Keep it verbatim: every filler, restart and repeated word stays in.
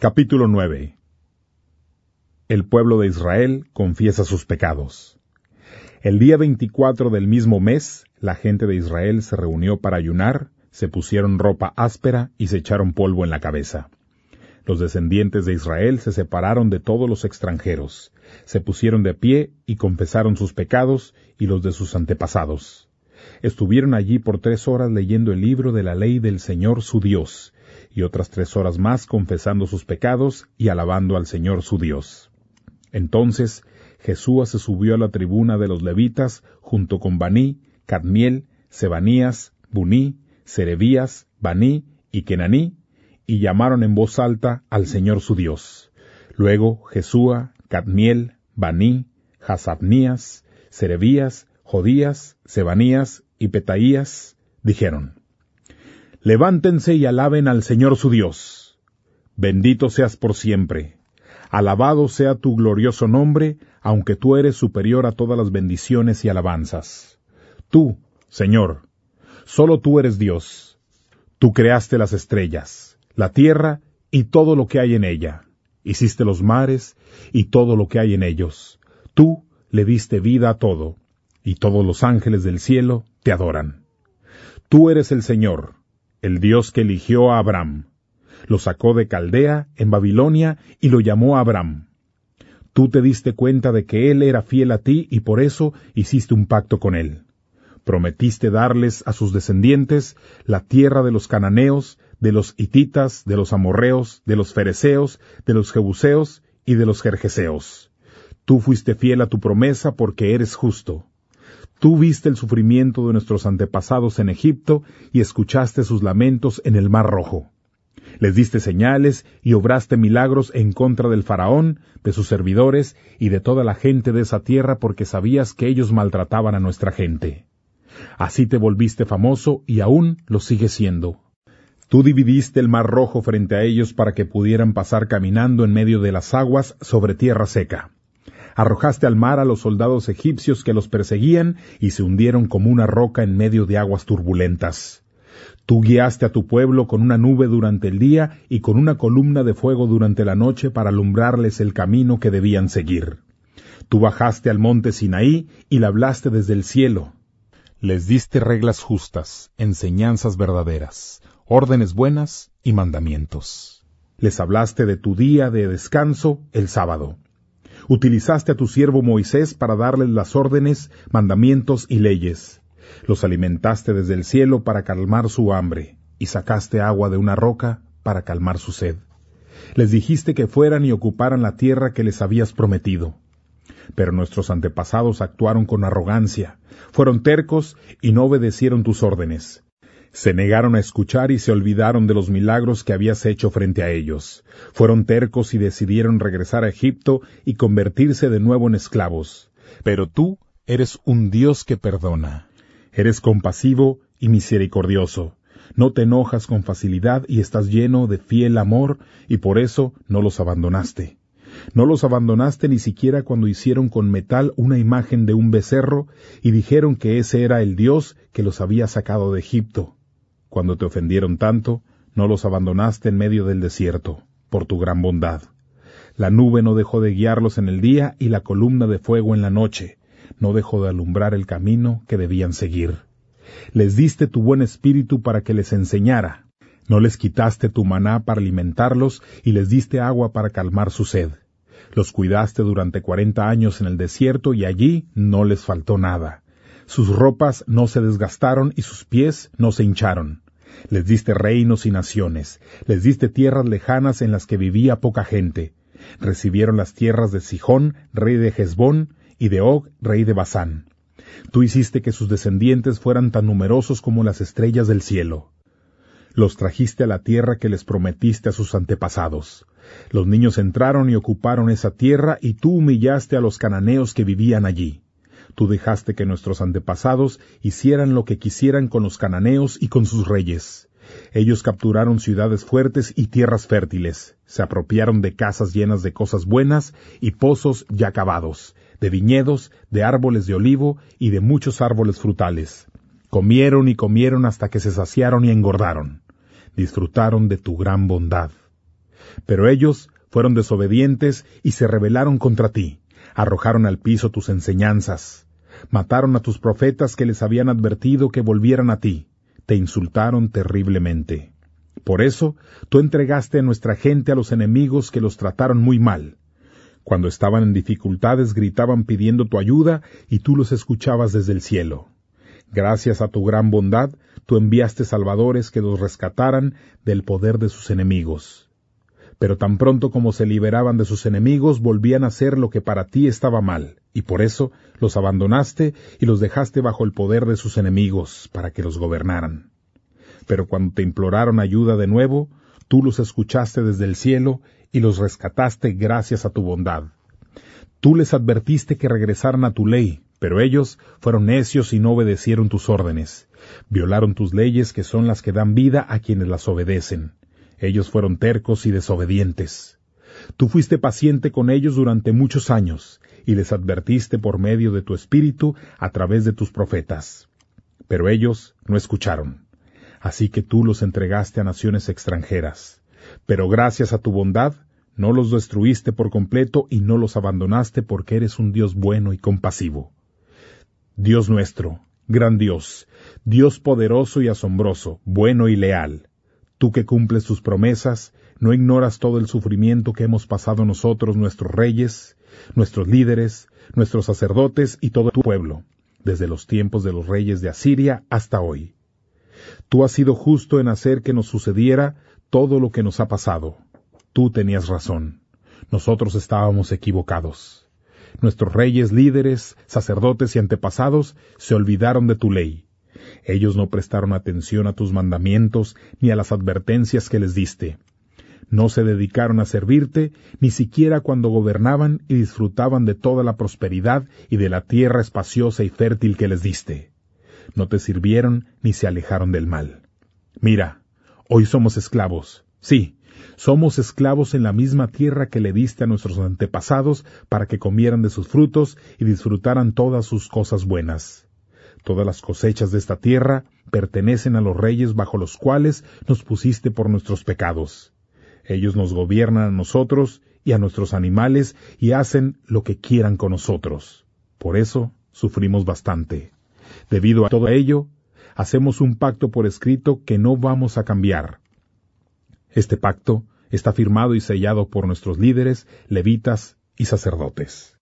Capítulo nueve. El pueblo de Israel confiesa sus pecados. El día veinticuatro del mismo mes, la gente de Israel se reunió para ayunar, se pusieron ropa áspera y se echaron polvo en la cabeza. Los descendientes de Israel se separaron de todos los extranjeros, se pusieron de pie y confesaron sus pecados y los de sus antepasados. Estuvieron allí por tres horas leyendo el libro de la ley del Señor su Dios, y otras tres horas más confesando sus pecados y alabando al Señor su Dios. Entonces Jesúa se subió a la tribuna de los levitas junto con Baní, Cadmiel, Sebanías, Buní, Serebías, Baní y Kenaní, y llamaron en voz alta al Señor su Dios. Luego Jesúa, Cadmiel, Baní, Hasabnías, Serebías, Jodías, Sebanías y Petaías dijeron: Levántense y alaben al Señor su Dios. Bendito seas por siempre. Alabado sea tu glorioso nombre, aunque tú eres superior a todas las bendiciones y alabanzas. Tú, Señor, solo tú eres Dios. Tú creaste las estrellas, la tierra y todo lo que hay en ella. Hiciste los mares y todo lo que hay en ellos. Tú le diste vida a todo, y todos los ángeles del cielo te adoran. Tú eres el Señor, el Dios que eligió a Abraham. Lo sacó de Caldea, en Babilonia, y lo llamó Abraham. Tú te diste cuenta de que él era fiel a ti y por eso hiciste un pacto con él. Prometiste darles a sus descendientes la tierra de los cananeos, de los hititas, de los amorreos, de los fereceos, de los jebuseos y de los gergeseos. Tú fuiste fiel a tu promesa porque eres justo. Tú viste el sufrimiento de nuestros antepasados en Egipto y escuchaste sus lamentos en el Mar Rojo. Les diste señales y obraste milagros en contra del faraón, de sus servidores y de toda la gente de esa tierra porque sabías que ellos maltrataban a nuestra gente. Así te volviste famoso y aún lo sigues siendo. Tú dividiste el Mar Rojo frente a ellos para que pudieran pasar caminando en medio de las aguas sobre tierra seca. Arrojaste al mar a los soldados egipcios que los perseguían y se hundieron como una roca en medio de aguas turbulentas. Tú guiaste a tu pueblo con una nube durante el día y con una columna de fuego durante la noche para alumbrarles el camino que debían seguir. Tú bajaste al monte Sinaí y le hablaste desde el cielo. Les diste reglas justas, enseñanzas verdaderas, órdenes buenas y mandamientos. Les hablaste de tu día de descanso, el sábado. Utilizaste a tu siervo Moisés para darles las órdenes, mandamientos y leyes. Los alimentaste desde el cielo para calmar su hambre, y sacaste agua de una roca para calmar su sed. Les dijiste que fueran y ocuparan la tierra que les habías prometido. Pero nuestros antepasados actuaron con arrogancia, fueron tercos y no obedecieron tus órdenes. Se negaron a escuchar y se olvidaron de los milagros que habías hecho frente a ellos. Fueron tercos y decidieron regresar a Egipto y convertirse de nuevo en esclavos. Pero tú eres un Dios que perdona. Eres compasivo y misericordioso. No te enojas con facilidad y estás lleno de fiel amor, y por eso no los abandonaste. No los abandonaste ni siquiera cuando hicieron con metal una imagen de un becerro y dijeron que ese era el Dios que los había sacado de Egipto. Cuando te ofendieron tanto, no los abandonaste en medio del desierto, por tu gran bondad. La nube no dejó de guiarlos en el día y la columna de fuego en la noche. No dejó de alumbrar el camino que debían seguir. Les diste tu buen espíritu para que les enseñara. No les quitaste tu maná para alimentarlos y les diste agua para calmar su sed. Los cuidaste durante cuarenta años en el desierto y allí no les faltó nada. Sus ropas no se desgastaron y sus pies no se hincharon. Les diste reinos y naciones, les diste tierras lejanas en las que vivía poca gente. Recibieron las tierras de Sihón, rey de Hesbón, y de Og, rey de Basán. Tú hiciste que sus descendientes fueran tan numerosos como las estrellas del cielo. Los trajiste a la tierra que les prometiste a sus antepasados. Los niños entraron y ocuparon esa tierra, y tú humillaste a los cananeos que vivían allí. Tú dejaste que nuestros antepasados hicieran lo que quisieran con los cananeos y con sus reyes. Ellos capturaron ciudades fuertes y tierras fértiles, se apropiaron de casas llenas de cosas buenas y pozos ya cavados, de viñedos, de árboles de olivo y de muchos árboles frutales. Comieron y comieron hasta que se saciaron y engordaron. Disfrutaron de tu gran bondad. Pero ellos fueron desobedientes y se rebelaron contra ti, arrojaron al piso tus enseñanzas, mataron a tus profetas que les habían advertido que volvieran a ti, te insultaron terriblemente. Por eso, tú entregaste a nuestra gente a los enemigos que los trataron muy mal. Cuando estaban en dificultades gritaban pidiendo tu ayuda y tú los escuchabas desde el cielo. Gracias a tu gran bondad, tú enviaste salvadores que los rescataran del poder de sus enemigos. Pero tan pronto como se liberaban de sus enemigos, volvían a hacer lo que para ti estaba mal, y por eso los abandonaste y los dejaste bajo el poder de sus enemigos, para que los gobernaran. Pero cuando te imploraron ayuda de nuevo, tú los escuchaste desde el cielo y los rescataste gracias a tu bondad. Tú les advertiste que regresaran a tu ley, pero ellos fueron necios y no obedecieron tus órdenes. Violaron tus leyes, que son las que dan vida a quienes las obedecen. Ellos fueron tercos y desobedientes. Tú fuiste paciente con ellos durante muchos años, y les advertiste por medio de tu espíritu a través de tus profetas. Pero ellos no escucharon. Así que tú los entregaste a naciones extranjeras. Pero gracias a tu bondad, no los destruiste por completo y no los abandonaste porque eres un Dios bueno y compasivo. Dios nuestro, gran Dios, Dios poderoso y asombroso, bueno y leal. Tú que cumples tus promesas, no ignoras todo el sufrimiento que hemos pasado nosotros, nuestros reyes, nuestros líderes, nuestros sacerdotes y todo tu pueblo, desde los tiempos de los reyes de Asiria hasta hoy. Tú has sido justo en hacer que nos sucediera todo lo que nos ha pasado. Tú tenías razón. Nosotros estábamos equivocados. Nuestros reyes, líderes, sacerdotes y antepasados se olvidaron de tu ley. Ellos no prestaron atención a tus mandamientos ni a las advertencias que les diste. No se dedicaron a servirte, ni siquiera cuando gobernaban y disfrutaban de toda la prosperidad y de la tierra espaciosa y fértil que les diste. No te sirvieron ni se alejaron del mal. Mira, hoy somos esclavos. Sí, somos esclavos en la misma tierra que le diste a nuestros antepasados para que comieran de sus frutos y disfrutaran todas sus cosas buenas. Todas las cosechas de esta tierra pertenecen a los reyes bajo los cuales nos pusiste por nuestros pecados. Ellos nos gobiernan a nosotros y a nuestros animales y hacen lo que quieran con nosotros. Por eso sufrimos bastante. Debido a todo ello, hacemos un pacto por escrito que no vamos a cambiar. Este pacto está firmado y sellado por nuestros líderes, levitas y sacerdotes.